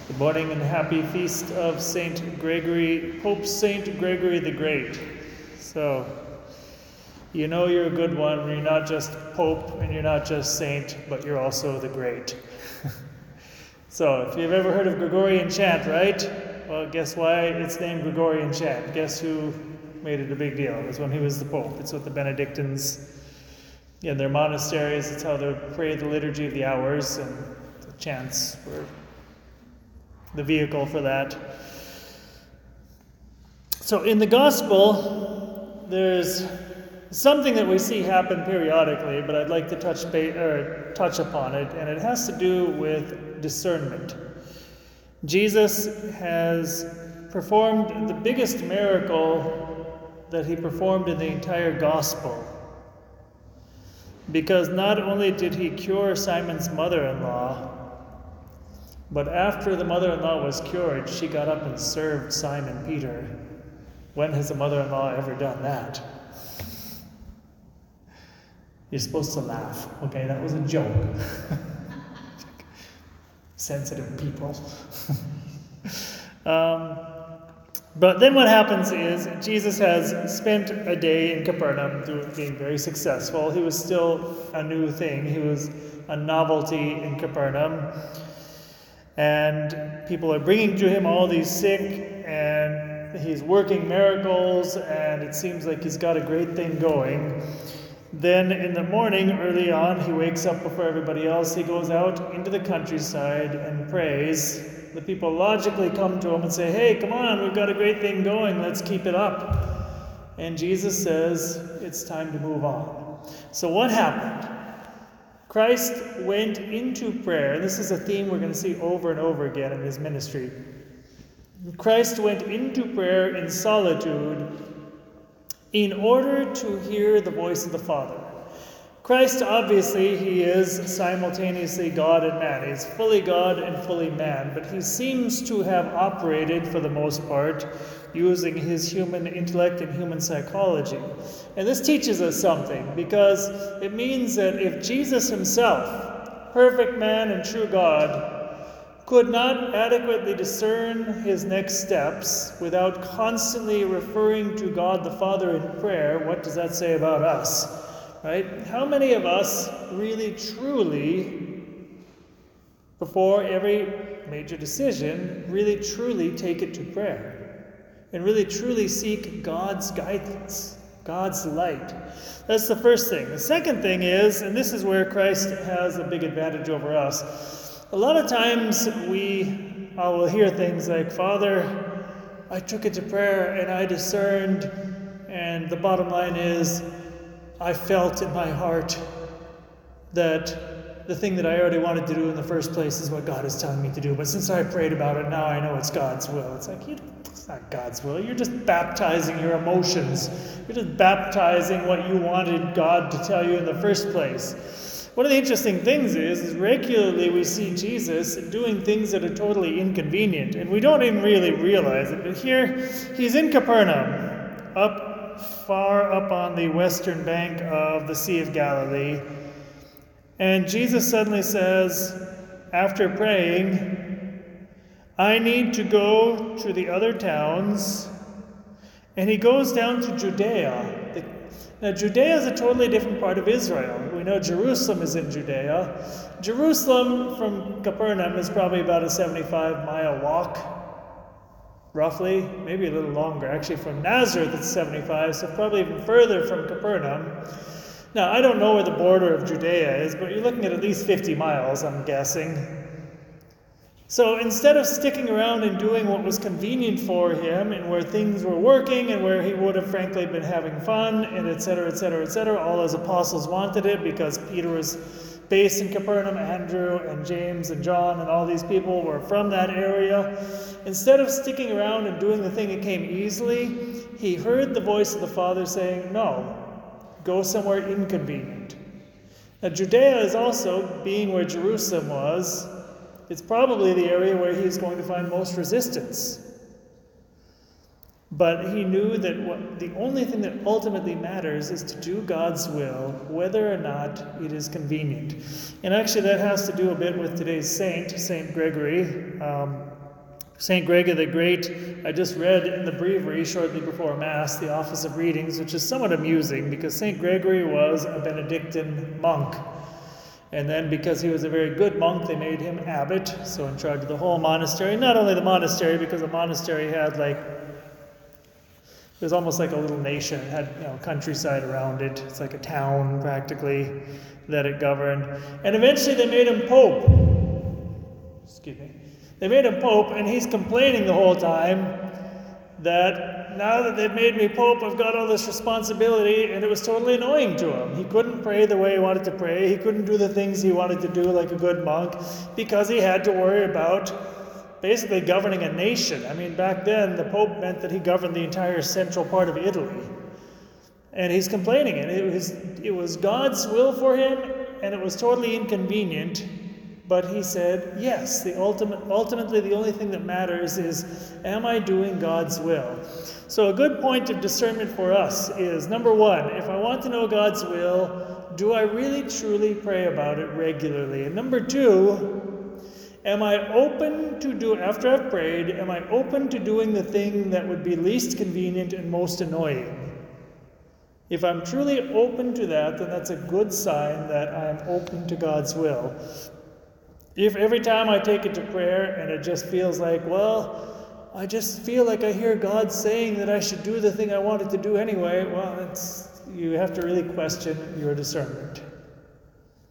Good morning and happy feast of Saint Gregory, Pope Saint Gregory the Great. So, you know you're a good one when you're not just Pope and you're not just Saint, but you're also the Great. So, if you've ever heard of Gregorian chant, right? Well, guess why it's named Gregorian chant? Guess who made it a big deal? It was when he was the Pope. It's what the Benedictines, in their monasteries, it's how they pray the Liturgy of the Hours, and the chants were the vehicle for that. So in the Gospel, there's something that we see happen periodically, but I'd like to touch upon it, and it has to do with discernment. Jesus has performed the biggest miracle that he performed in the entire Gospel, because not only did he cure Simon's mother-in-law, but after the mother-in-law was cured, she got up and served Simon Peter. When has a mother-in-law ever done that? You're supposed to laugh, okay? That was a joke. Sensitive people. But then what happens is Jesus has spent a day in Capernaum being very successful. He was still a new thing. He was a novelty in Capernaum. And people are bringing to him all these sick, and he's working miracles, and it seems like he's got a great thing going. Then in the morning, early on, he wakes up before everybody else. He goes out into the countryside and prays. The people logically come to him and say, "Hey, come on, we've got a great thing going. Let's keep it up." And Jesus says, it's time to move on. So what happened? Christ went into prayer. This is a theme we're going to see over and over again in his ministry. Christ went into prayer in solitude in order to hear the voice of the Father. Christ, obviously, he is simultaneously God and man. He's fully God and fully man, but he seems to have operated, for the most part, using his human intellect and human psychology. And this teaches us something, because it means that if Jesus himself, perfect man and true God, could not adequately discern his next steps without constantly referring to God the Father in prayer, what does that say about us? Right? How many of us really truly, before every major decision, really truly take it to prayer and really truly seek God's guidance, God's light? That's the first thing. The second thing is, and this is where Christ has a big advantage over us, a lot of times I will hear things like, "Father, I took it to prayer and I discerned," and the bottom line is, I felt in my heart that the thing that I already wanted to do in the first place is what God is telling me to do. But since I prayed about it, now I know it's God's will. It's like, it's not God's will. You're just baptizing your emotions. You're just baptizing what you wanted God to tell you in the first place. One of the interesting things is regularly we see Jesus doing things that are totally inconvenient. And we don't even really realize it. But here, he's in Capernaum, far up on the western bank of the Sea of Galilee. And Jesus suddenly says, after praying, "I need to go to the other towns." And he goes down to Judea. Now, Judea is a totally different part of Israel. We know Jerusalem is in Judea. Jerusalem from Capernaum is probably about a 75-mile walk, roughly, maybe a little longer. Actually, from Nazareth it's 75, so probably even further from Capernaum. Now, I don't know where the border of Judea is, but you're looking at least 50 miles, I'm guessing. So instead of sticking around and doing what was convenient for him and where things were working and where he would have frankly been having fun and etc., all his apostles wanted it because Peter was based in Capernaum, Andrew and James and John and all these people were from that area. Instead of sticking around and doing the thing that came easily, he heard the voice of the Father saying, "No, go somewhere inconvenient." Now, Judea is also, being where Jerusalem was, it's probably the area where he's going to find most resistance. But he knew that the only thing that ultimately matters is to do God's will, whether or not it is convenient. And actually that has to do a bit with today's saint, Saint Gregory. St. Gregor the Great, I just read in the breviary shortly before Mass, the Office of Readings, which is somewhat amusing because St. Gregory was a Benedictine monk. And then because he was a very good monk, they made him abbot, so in charge of the whole monastery. Not only the monastery, because the monastery had it was almost like a little nation. It had countryside around it. It's like a town practically that it governed. And eventually they made him pope. Excuse me. They made him pope, and he's complaining the whole time that now that they've made me pope, I've got all this responsibility, and it was totally annoying to him. He couldn't pray the way he wanted to pray. He couldn't do the things he wanted to do like a good monk because he had to worry about basically governing a nation. I mean, back then, the pope meant that he governed the entire central part of Italy. And he's complaining, and it was God's will for him, and it was totally inconvenient. But he said, yes, ultimately the only thing that matters is, am I doing God's will? So a good point of discernment for us is, number one, if I want to know God's will, do I really truly pray about it regularly? And number two, am I open to after I've prayed, am I open to doing the thing that would be least convenient and most annoying? If I'm truly open to that, then that's a good sign that I am open to God's will. If every time I take it to prayer and it just feels like, well, I just feel like I hear God saying that I should do the thing I wanted to do anyway, well, you have to really question your discernment.